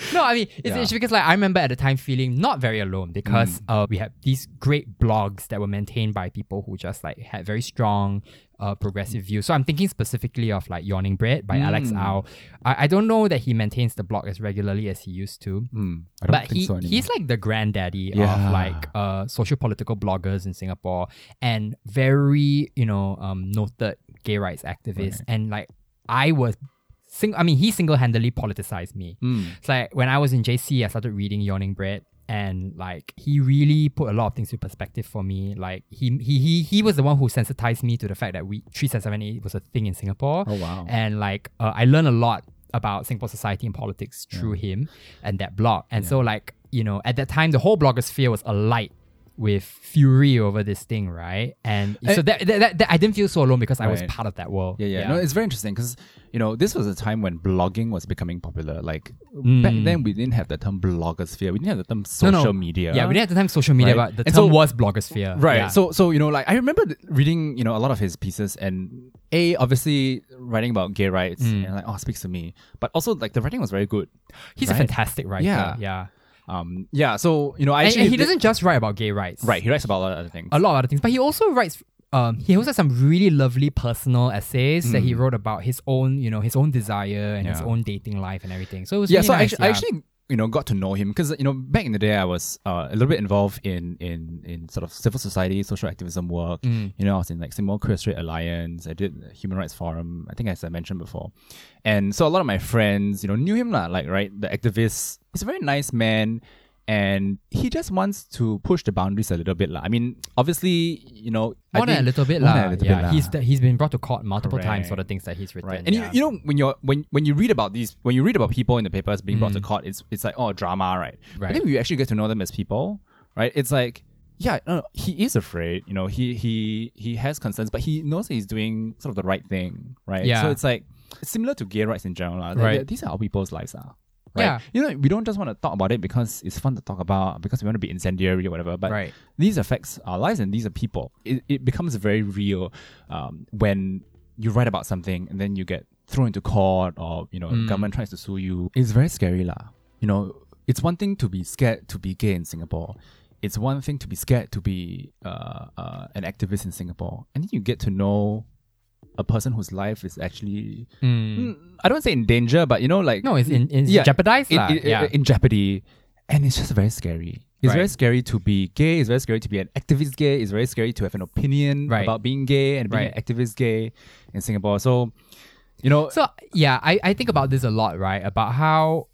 No, I mean, it's, Yeah. it's because like I remember at the time feeling not very alone because Mm. uh, we had these great blogs that were maintained by people who just like had very strong uh, progressive views. So I'm thinking specifically of like Yawning Bread by Alex Mm. Au. I, I don't know that he maintains the blog as regularly as he used to. Mm, I don't But think he, so anymore. he's like the granddaddy Yeah. of like uh social political bloggers in Singapore and very, you know, um noted gay rights activist. Right. And like I was sing I mean he single-handedly politicized me. Mm. It's like when I was in J C I started reading Yawning Bread and like he really put a lot of things in perspective for me. Like he he he he was the one who sensitized me to the fact that we three seven seven eight was a thing in Singapore. Oh, wow. And like uh, I learned a lot about Singapore society and politics through him and that blog. And so like, you know, at that time the whole blogosphere was alight with fury over this thing, right? And Eh, so that, that, that, that I didn't feel so alone because I was Right. part of that world. Yeah, yeah, No, it's very interesting because, you know, this was a time when blogging was becoming popular. Like, Mm. back then, we didn't have the term blogosphere. We didn't have the term No, social no. media. Yeah, we didn't have the time social media, Right. but the And term so- was blogosphere. Right. Yeah. So, so you know, like, I remember th- reading, you know, a lot of his pieces and, A, obviously writing about gay rights Mm. and, like, oh, speaks to me. But also, like, the writing was very good. he's a right? fantastic writer. Yeah. Yeah. Um, yeah, so, you know, I And, actually. and he did- doesn't just write about gay rights. Right, he writes about a lot of other things. A lot of other things. But he also writes um he also has some really lovely personal essays that he wrote about his own, you know, his own desire and his Mm. Yeah. own dating life and everything. So it was Yeah, really so I nice, actually, I yeah. actually, you know, got to know him because, you know, back in the day, I was uh, a little bit involved in in in sort of civil society, social activism work. Mm. You know, I was in like Singapore Queer Straight Alliance. I did the Human Rights Forum. I think as I mentioned before, and so a lot of my friends, you know, knew him lah. Like, right, the activist. He's a very nice man. And he just wants to push the boundaries a little bit. lah. I mean, obviously, you know... I More than a think- little bit, more lah. than a little Yeah, bit lah. he's the, he's been brought to court multiple times for the Correct. things that he's written. Right. And yeah. you, you know, when you're when when you read about these, when you read about people in the papers being brought to Mm. court, it's it's like, oh, drama, right? Right. I think we actually get to know them as people, right? It's like, yeah, no, no, he is afraid. You know, he he he has concerns, but he knows he's doing sort of the right thing, right? Yeah. So it's like it's similar to gay rights in general. lah. Like, Right. These are how people's lives are. Right? Yeah. You know, we don't just want to talk about it because it's fun to talk about, because we want to be incendiary or whatever. But Right. these affects our lives and these are people. It, it becomes very real um, when you write about something and then you get thrown into court or, you know, Mm. government tries to sue you. It's very scary lah. You know, it's one thing to be scared to be gay in Singapore. It's one thing to be scared to be uh, uh, an activist in Singapore. And then you get to know a person whose life is actually, Mm. mm, I don't say in danger, but you know, like... No, it's in, it's Yeah, jeopardized. in, lah. in, yeah. in jeopardy. And it's just very scary. It's Right. very scary to be gay. It's very scary to be an activist gay. It's very scary to have an opinion Right. about being gay and being Right. an activist gay in Singapore. So, you know, So yeah, I, I think about this a lot, right? About how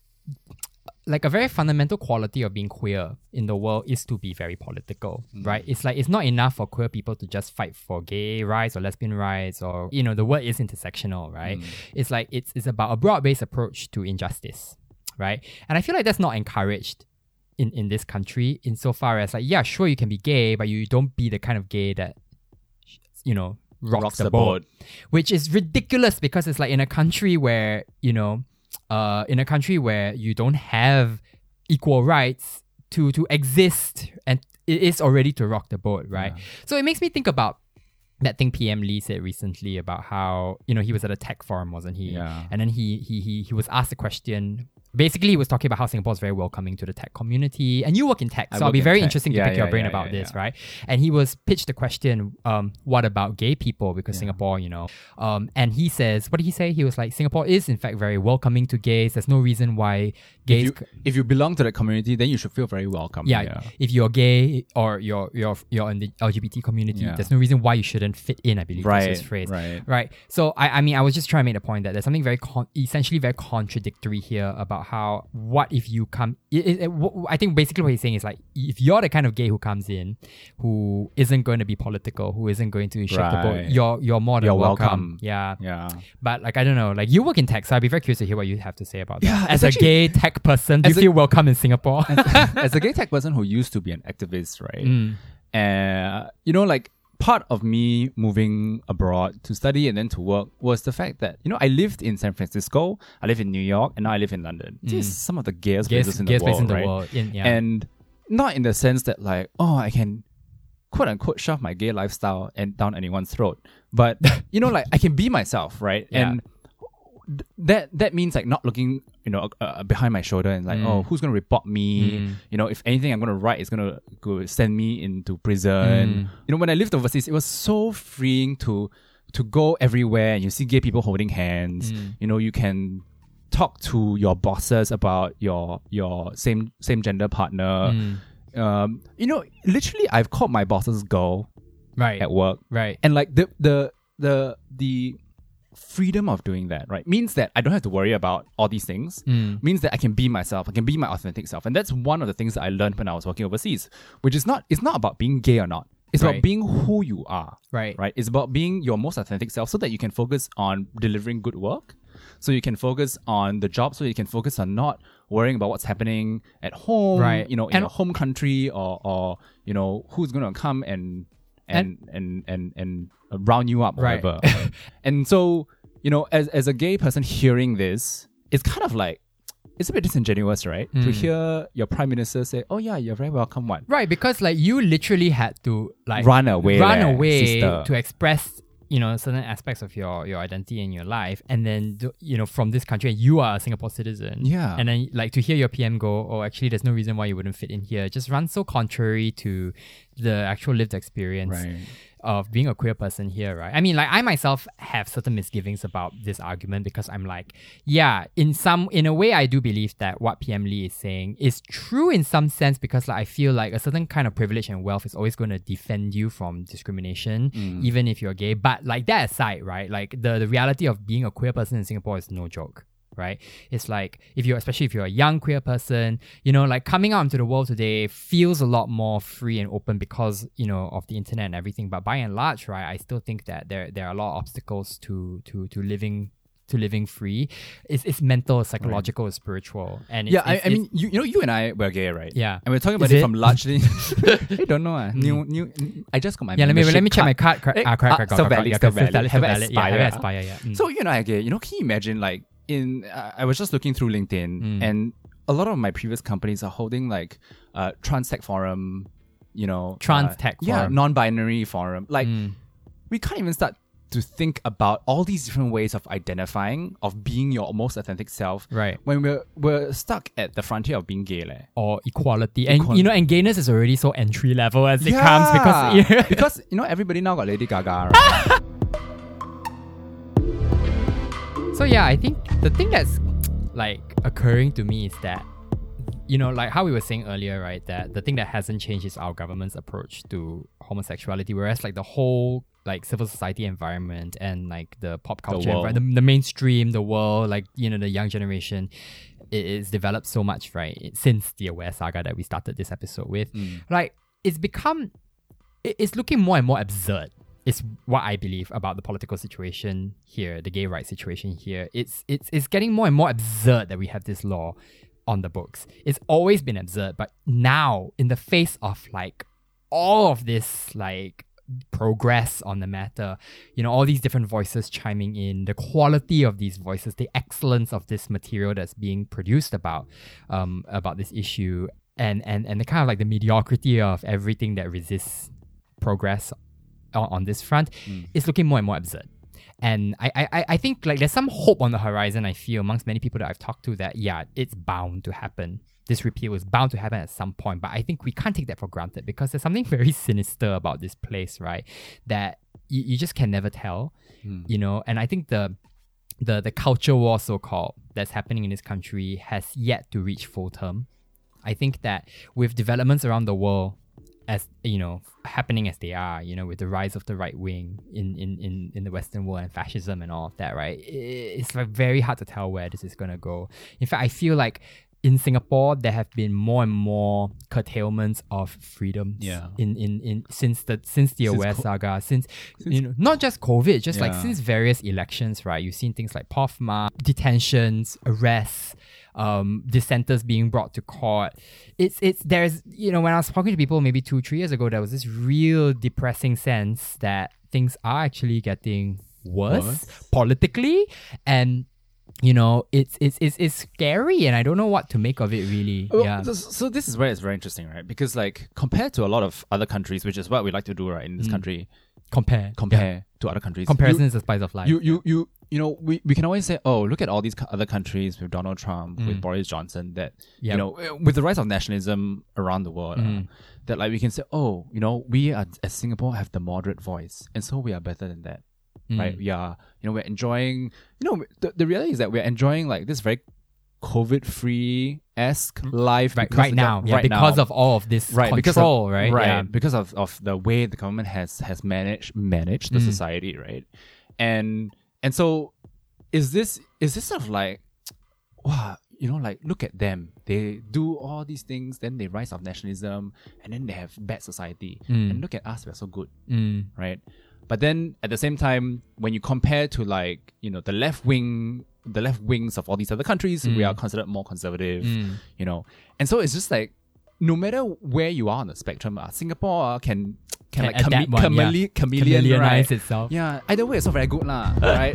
like a very fundamental quality of being queer in the world is to be very political, right? It's like it's not enough for queer people to just fight for gay rights or lesbian rights or, you know, the word is intersectional, right? It's like it's it's about a broad-based approach to injustice, right? And I feel like that's not encouraged in, in this country insofar as like, yeah, sure, you can be gay, but you don't be the kind of gay that, you know, rocks, the, boat. Which is ridiculous because it's like in a country where, you know, uh, in a country where you don't have equal rights to to exist, and it is already to rock the boat, right? Yeah. So it makes me think about that thing P M Lee said recently about how, you know, he was at a tech forum, wasn't he? Yeah. And then he he he he was asked a question. Basically, he was talking about how Singapore is very welcoming to the tech community. And you work in tech, I so I'll work be in very tech. interesting to Yeah, pick your yeah, brain yeah, about yeah, this, yeah. right? And he was pitched the question, um, what about gay people? Because Yeah. Singapore, you know, um, and he says, what did he say? He was like, Singapore is in fact very welcoming to gays. There's no reason why gays. If you, if you belong to that community, then you should feel very welcome. yeah, yeah. if you're gay or you're you're you're in the L G B T community, Yeah. there's no reason why you shouldn't fit in. I believe Right, that's his phrase. right. Right. So I, I mean, I was just trying to make the point that there's something very con- essentially very contradictory here about how what if you come. It, it, it, wh- I think basically what he's saying is like, if you're the kind of gay who comes in, who isn't going to be political, who isn't going to shake the boat, Right. you're you're more than You're welcome. welcome. Yeah. Yeah. But like I don't know, like you work in tech, so I'd be very curious to hear what you have to say about that. Yeah, As it's a actually- gay tech person, do you as a- feel welcome in Singapore? As a gay tech person who used to be an activist, right? Mm. Uh, you know, like part of me moving abroad to study and then to work was the fact that, you know, I lived in San Francisco, I live in New York, and now I live in London. This is some of the gayest Gayest- places in the gayest world, place in the right? world. In- yeah. And not in the sense that like, oh, I can quote unquote shove my gay lifestyle and down anyone's throat. But, you know, like I can be myself, right? Yeah. And th- that that means like not looking, you you know, uh, behind my shoulder and like, Mm. oh, who's going to report me? Mm. You know, if anything I'm going to write is going to go send me into prison. Mm. You know, when I lived overseas, it was so freeing to to go everywhere and you see gay people holding hands. Mm. You know, you can talk to your bosses about your your same same gender partner. Mm. Um, you know, literally, I've called my boss's girl Right. at work, Right. and like the the the the freedom of doing that, right, means that I don't have to worry about all these things. Mm. Means that I can be myself. I can be my authentic self, and that's one of the things that I learned when I was working overseas. Which is not it's not about being gay or not. It's Right. about being who you are. Right. Right. It's about being your most authentic self, so that you can focus on delivering good work. So you can focus on the job. So you can focus on not worrying about what's happening at home. Right. You know, in And- your home country, or or you know who's going to come and and and and and, and round you up or Right. whatever. And so, you know, as as a gay person hearing this, it's kind of like it's a bit disingenuous, right? To Mm. hear your prime minister say, "Oh yeah, you're very welcome." One Right, because like you literally had to like run away, run leh, away sister. to express, you know, certain aspects of your your identity in your life, and then do- you know, from this country, and you are a Singapore citizen. Yeah. And then like to hear your P M go, oh, actually, there's no reason why you wouldn't fit in here. It just runs so contrary to the actual lived experience. Right. Of being a queer person here, right? I mean, like I myself have certain misgivings about this argument because I'm like, yeah, in some, in a way, I do believe that what P M Lee is saying is true in some sense because like I feel like a certain kind of privilege and wealth is always going to defend you from discrimination, even if you're gay. But like that aside, right? Like the, the reality of being a queer person in Singapore is no joke. Right? It's like if you're, especially if you're a young queer person, you know, like coming out into the world today feels a lot more free and open because, you know, of the internet and everything. But by and large, right, I still think that there there are a lot of obstacles to to to living to living free. It's it's mental, it's psychological, it's spiritual, and it's, Yeah, I, it's, I it's- mean, you, you know, you and I were gay, right? Yeah. And we're talking about Is it, it? from largely. I don't know. Uh, new, new. I just got my yeah. Let me let membership me check my card. card Eh, ah, correct, ah, correct, still correct, valid, yeah, still still valid, valid, still haven't valid. Yeah, haven't expired. expired. Yeah. Mm. So you and I are gay. You know, can you imagine like in? Uh, I was just looking through LinkedIn, Mm. and a lot of my previous companies are holding like uh, trans tech forum. You know, Trans uh, tech yeah, forum. non-binary forum. Like Mm. we can't even start to think about all these different ways of identifying, of being your most authentic self. Right. When we're we're stuck at the frontier of being gay, leh. Or equality, and Equal- you know, and gayness is already so entry level as it comes because yeah. because you know everybody now got Lady Gaga, right? So yeah, I think the thing that's like occurring to me is that, you know, like how we were saying earlier, right, that the thing that hasn't changed is our government's approach to homosexuality, whereas like the whole like civil society environment and like the pop culture, world. envi- the, the mainstream, the world, like, you know, the young generation, it is developed so much, right, it- since the Aware saga that we started this episode with. Like, it's become, it- it's looking more and more absurd. Is what I believe about the political situation here, the gay rights situation here. It's it's it's getting more and more absurd that we have this law on the books. It's always been absurd, but now in the face of like all of this like progress on the matter, you know, all these different voices chiming in, the quality of these voices, the excellence of this material that's being produced about um about this issue, and and and the kind of like the mediocrity of everything that resists progress on, on this front, is looking more and more absurd. And I, I I think like there's some hope on the horizon, I feel, amongst many people that I've talked to, that yeah, it's bound to happen. This repeal is bound to happen at some point, but I think we can't take that for granted because there's something very sinister about this place, right? That you, you just can never tell, you know? And I think the the the culture war, so-called, that's happening in this country has yet to reach full term. I think that with developments around the world, as you know, happening as they are, you know, with the rise of the right wing in, in, in, in the Western world and fascism and all of that, right? It's like very hard to tell where this is gonna go. In fact, I feel like in Singapore there have been more and more curtailments of freedoms. Yeah. In, in, in since the since the Since Aware co- saga, since, you know, not just COVID, just like Yeah. since various elections, right? You've seen things like P O F M A, detentions, arrests, um, dissenters being brought to court. It's it's there's you know, when I was talking to people maybe two three years ago, there was this real depressing sense that things are actually getting worse, Worse? politically, and you know, it's it's it's it's scary, and I don't know what to make of it really. Well, yeah. So, so this is where it's very interesting, right? Because like compared to a lot of other countries, which is what we like to do, right, in this country, Compare. compare to other countries. Comparison you, is the spice of life. you you you you know, we, we can always say, oh, look at all these co- other countries with Donald Trump, Mm. with Boris Johnson, that, Yep. you know, with the rise of nationalism around the world, Mm. uh, that like we can say, oh, you know, we are, as Singapore have the moderate voice, and so we are better than that, Mm. right? We are, you know, we're enjoying, you know, the, the reality is that we're enjoying like this very COVID-free-esque life Right, because right of now, that- yeah, right because now. of all of this right because control, of, right? right Yeah. because of, of the way the government has has managed managed the Mm. society, right? And and so is this is this sort of like, wow, you know, like look at them, they do all these things, then they rise of nationalism, and then they have bad society, Mm. and look at us, we're so good, Mm. right? But then at the same time, when you compare to like, you know, the left wing, the left wings of all these other countries, we Mm. are considered more conservative, Mm. you know. And so it's just like, no matter where you are on the spectrum, uh, Singapore uh, can, can Can like chame- adapt one, yeah. chamele- chameleon, Chameleonize right? itself. Yeah, either way, it's not very good, lah, right?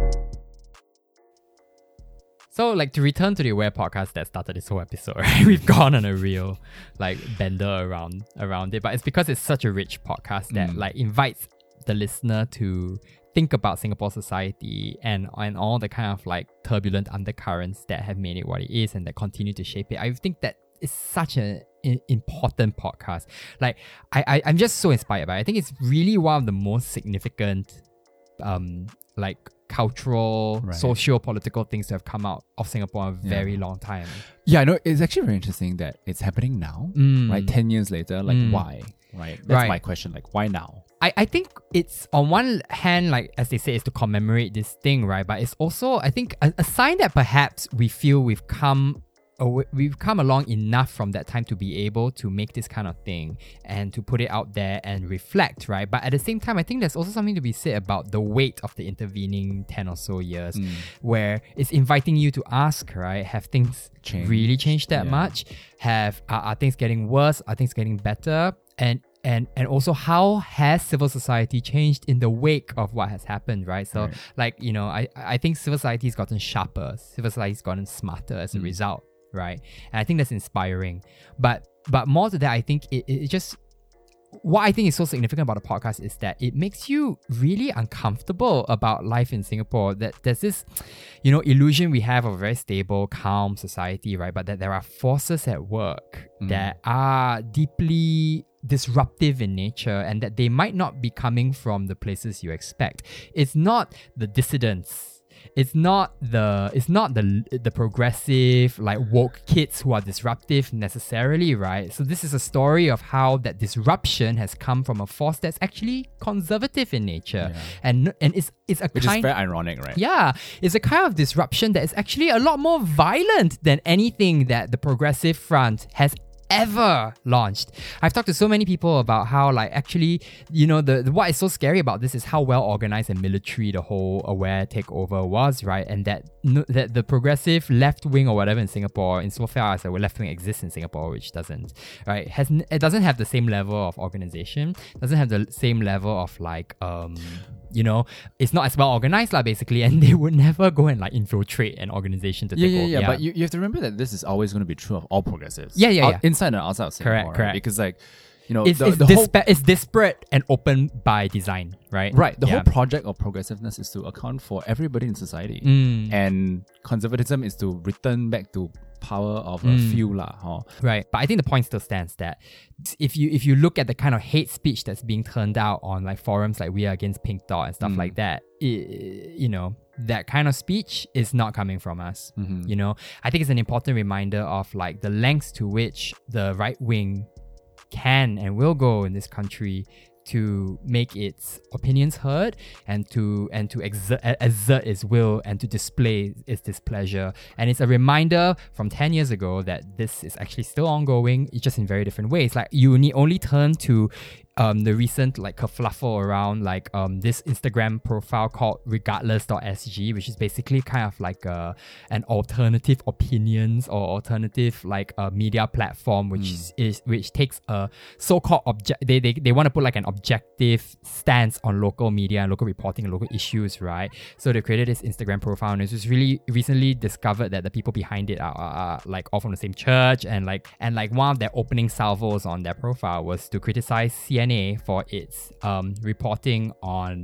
So, like, to return to the Aware podcast that started this whole episode, right? We've gone on a real, like, bender around around it. But it's because it's such a rich podcast that, Mm. like, invites the listener to think about Singapore society and, and all the kind of, like, turbulent undercurrents that have made it what it is and that continue to shape it. I think that it's such an i- important podcast. Like, I, I, I'm just so inspired by it. I think it's really one of the most significant, um, like, cultural, Right. socio-political things to have come out of Singapore in a Yeah. very long time. Yeah, I know. It's actually very interesting that it's happening now, Mm. right? ten years later, like, Mm. why? Right? That's Right. my question. Like, why now? I, I think it's on one hand, like as they say, is to commemorate this thing, right? But it's also, I think, a, a sign that perhaps we feel we've come awa- we've come along enough from that time to be able to make this kind of thing and to put it out there and reflect, right? But at the same time, I think there's also something to be said about the weight of the intervening ten or so years, Mm. where it's inviting you to ask, right? Have things Changed. really changed that Yeah. much? Have are, are things getting worse? Are things getting better? And and and also, how has civil society changed in the wake of what has happened, right? So, Right. like, you know, I I think civil society has gotten sharper, civil society has gotten smarter as a Mm. result, right? And I think that's inspiring. But but more to that, I think it, it just what I think is so significant about the podcast is that it makes you really uncomfortable about life in Singapore. That there's this, you know, illusion we have of a very stable, calm society, right? But that there are forces at work Mm. that are deeply disruptive in nature and that they might not be coming from the places you expect. It's not the dissidents. It's not the it's not the the progressive, like, woke kids who are disruptive necessarily, right? So this is a story of how that disruption has come from a force that's actually conservative in nature. Yeah. And and it's it's a Which kind is very ironic, right? yeah, it's a kind of disruption that is actually a lot more violent than anything that the Progressive Front has ever launched. I've talked to so many people about how, like, actually, you know, the, the what is so scary about this is how well organized and military the whole Aware takeover was, right? And that no, that the progressive left wing or whatever in Singapore, insofar as the left wing exists in Singapore, which doesn't, right? Has n- it doesn't have the same level of organization, doesn't have the same level of, like, um. You know, it's not as well organized, lah, basically, and they would never go and, like, infiltrate an organization to Yeah, take yeah, over. yeah, But you, you have to remember that this is always going to be true of all progressives. Yeah, yeah, Out- yeah. Inside and outside of Singapore. Correct, right? correct. Because, like, you know, it's, the, it's, the whole dispa- it's disparate and open by design, right? right, the Yeah. whole project of progressiveness is to account for everybody in society, Mm. and conservatism is to return back to power of a Mm. few, lah. Huh? Right, but I think the point still stands that if you if you look at the kind of hate speech that's being turned out on, like, forums like We Are Against Pink Dot and stuff Mm. like that, it, you know, that kind of speech is not coming from us. Mhm. You know, I think it's an important reminder of, like, the lengths to which the right wing can and will go in this country to make its opinions heard and to and to exert, exert its will and to display its displeasure. And it's a reminder from ten years ago that this is actually still ongoing, it's just in very different ways. Like, you need only turn to um the recent, like, kerfluffle around, like, um this Instagram profile called regardless dot s g, which is basically kind of like a an alternative opinions or alternative, like, a media platform which is, is which takes a so-called object they, they they want to put, like, an objective stance on local media and local reporting and local issues, right? So they created this Instagram profile, and it was really recently discovered that the people behind it are, are, are like all from the same church, and like and like one of their opening salvos on their profile was to criticize C N A for its um reporting on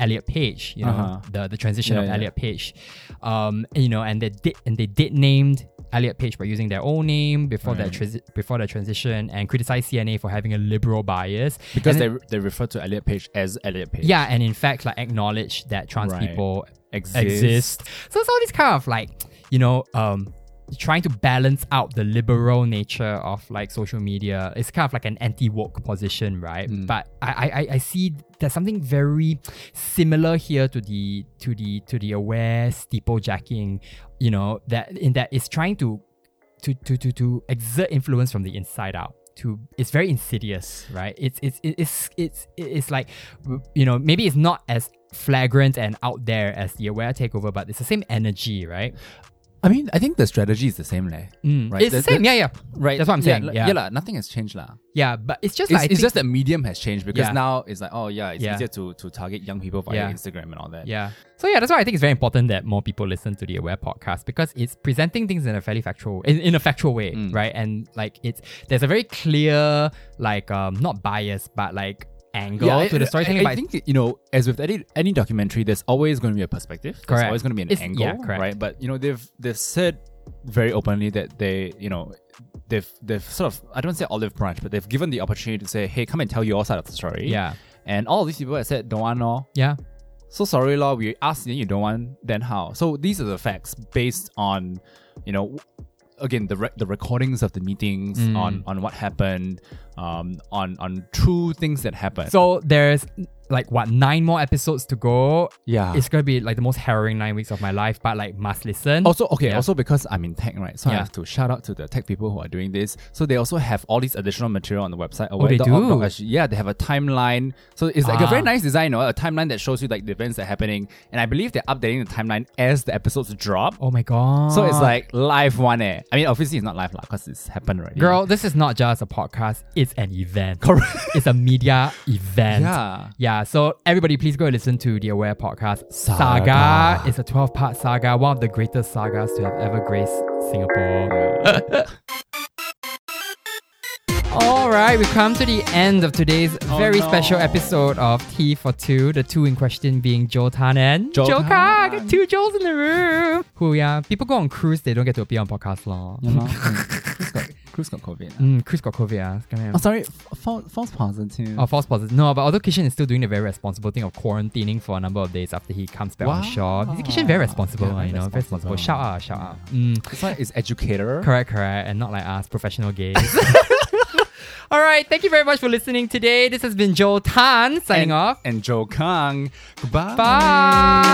Elliot Page, you know, Uh-huh. the, the transition Yeah, of yeah. Elliot Page. Um, you know, and they did and they did named Elliot Page by using their own name before Right. that transi- before that transition, and criticized C N A for having a liberal bias. Because And they then- they refer to Elliot Page as Elliot Page. yeah, and in fact, like acknowledge that trans Right. people Exist. exist. So it's all this kind of like, you know, um, trying to balance out the liberal nature of like social media. It's kind of like an anti-woke position, right? Mm. But I, I I see there's something very similar here to the to the to the aware steeplejacking, you know, that in that it's trying to to to to to exert influence from the inside out. To it's very insidious, right? It's it's it's it's it's like, you know, maybe it's not as flagrant and out there as the aware takeover, but it's the same energy, right? I mean, I think the strategy is the same, leh. Mm. Right? It's the That- same, that- yeah, yeah, Right. That's what I'm yeah, saying. like- Yeah, yeah, lah, nothing has changed, lah. yeah, but it's just It's, like I it's think- just the medium has changed because Yeah. now it's like, oh yeah, it's Yeah. easier to, to target young people via Yeah. Instagram and all that. yeah. So yeah, that's why I think it's very important that more people listen to the Aware podcast, because it's presenting things in a fairly factual, in, in a factual way, Mm. right? And like it's there's a very clear like um not bias but like angle Yeah, to the I- storytelling. I, but I think, you know, as with any any documentary, there's always going to be a perspective. There's Correct. always going to be an It's- angle, yeah, correct. right? But you know, they've they've said very openly that they, you know, they've they've sort of, I don't say olive branch, but they've given the opportunity to say, hey, come and tell your side of the story. yeah, And all of these people have said, don't want, no. yeah. So sorry, law. We asked you, you don't want, then how? So these are the facts based on, you know, again the re- the recordings of the meetings, Mm. on on what happened, um, on on true things that happened. So there's like what nine more episodes to go. yeah, It's gonna be like the most harrowing nine weeks of my life, but like must listen. also okay. Yeah. Also because I'm in tech, right? So I Yeah. have to shout out to the tech people who are doing this. So they also have all these additional material on the website. Oh, they aware dot org dot do? S G. Yeah, they have a timeline. So it's like a Ah. very nice design, you know, a timeline that shows you like the events that are happening. And I believe they're updating the timeline as the episodes drop. Oh my god. So it's like live one eh. I mean, obviously it's not live lah, because it's happened already. girl, this is not just a podcast, it's an event. Correct. It's a media event. Yeah. Yeah, so everybody please go listen to the Aware podcast. Saga. Saga is a twelve part saga, one of the greatest sagas to have ever graced Singapore. All right, we've come to the end of today's Oh, very no. special episode of Tea for Two. The two in question being Joe Tan and Joe Joe Kang. Tan. Two Joes in the room. Who, yeah, people go on cruise, they don't get to appear on podcast law. You know, Chris got, Chris got COVID. Mm, Chris got COVID. Ah. It's gonna- Oh, sorry, f- false, false positive. Oh, false positive. No, but although Kishan is still doing the very responsible thing of quarantining for a number of days after he comes back on Wow. shore. Kishan very responsible, Yeah, ah, you very know, very responsible. responsible. Shout out, shout out. Mm, This one is educator. correct, correct, and not like us, professional gays. All right, thank you very much for listening today. This has been Joe Tan signing and, off. And Joe Kang. Goodbye. Bye.